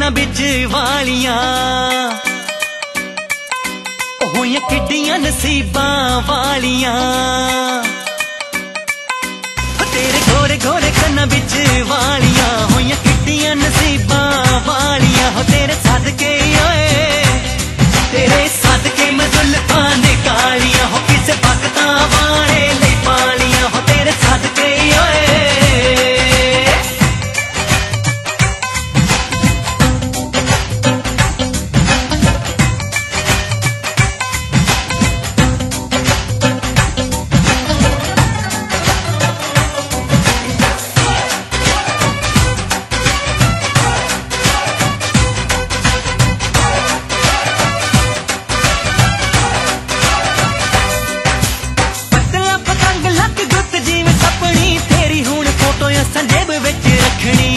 कन्ना बिच वालियां होइयां किड्डियां नसीबां वालियां तेरे गोरे गोरे कन्ना बिच वालियां होइयां किड्डियां नसीबां वालियां हो तेरे सदके तेरे सदके मैं जुल्फां ने कालियां हो किसे बखतां वाले ले पालियां हो तेरे सदके संजेब विच रखनी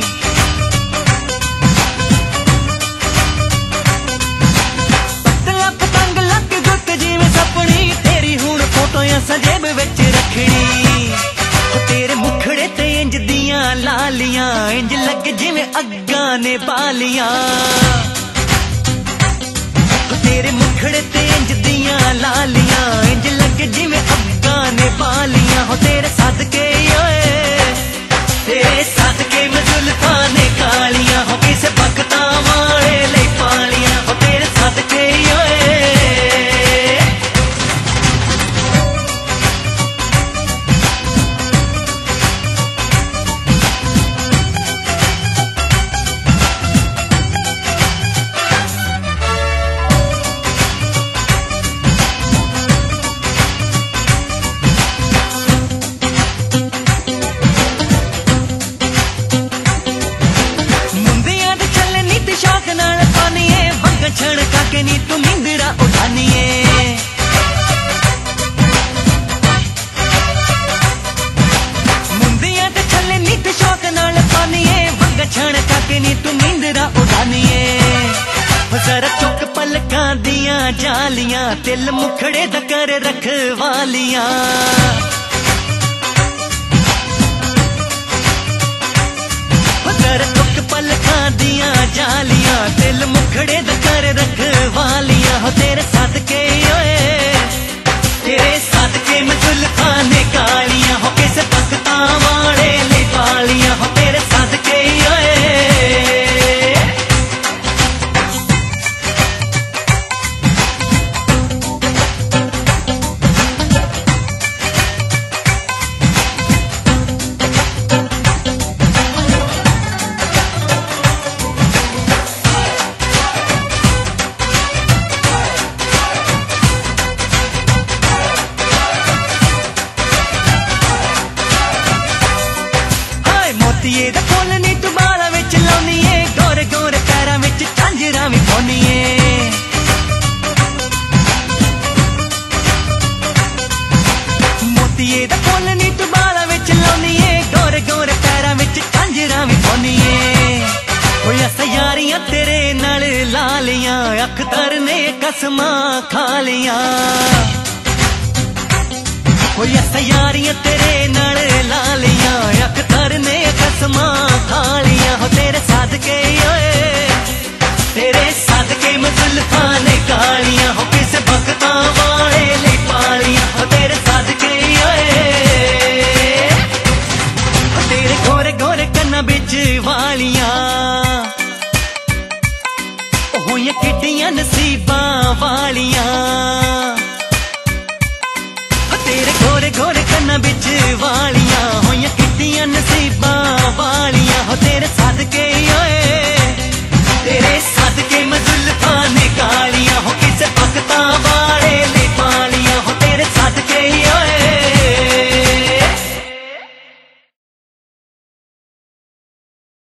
पतला पतंग लग गुत जिवें सपनी तेरी हुण फोटोयां संजेब विच रखनी तेरे मुखड़े ते इंज दियां लालियां इंज लगे जिवें अग्गां ने बालियां तेरे मुखड़े ते इंज दियां लालियां इंज लगे जिवें अग्गां ने बालियां हो तेरे सदके तेरे सदके मैं जुल्फां ने कालियां हो किसे बखतां वाले ले पालियां हो तेरे सदके छण काके नी तू नींदरा उठानिए मुंदिया ते छले नीत शौक नाल पानिए वंग छण काके नी तू नींदरा उठानिए जरा चुक पलकां दियां जालियां तिल मुखड़े दा कर रखवालियां जरा चुक पलकां दियां जालियां तिल मुखड़े दा कर रखवालियां हो तेरे सदके तेरे सदके मैं जुल्फां ने कालियां हो किसे बखतां वाले ले पालियां हो तेरे सदके मोतिये दा फुल नी तू बालां विच लाउणीए गोरे गोरे पैरां विच झांजरां भी पाउणीए मोतिये दा फुल नी तू बालां विच लाउणीए गोरे गोरे पैरां विच झांजरां भी पाउणीए होया सयारियां तेरे नाल लालियां अखतर ने कसमां खा लियां होया सयारियां तेरे नाल लालियां अखतर ने कसमां खा लियां हो तेरे सदके तेरे सदके मैं जुल्फां ने कालियां हो किसे बखतां वाले ले पालियां हो तेरे सदके तेरे गोरे गोरे कन्ना बिच वालियां होइयां किड्डियां नसीबां वालियां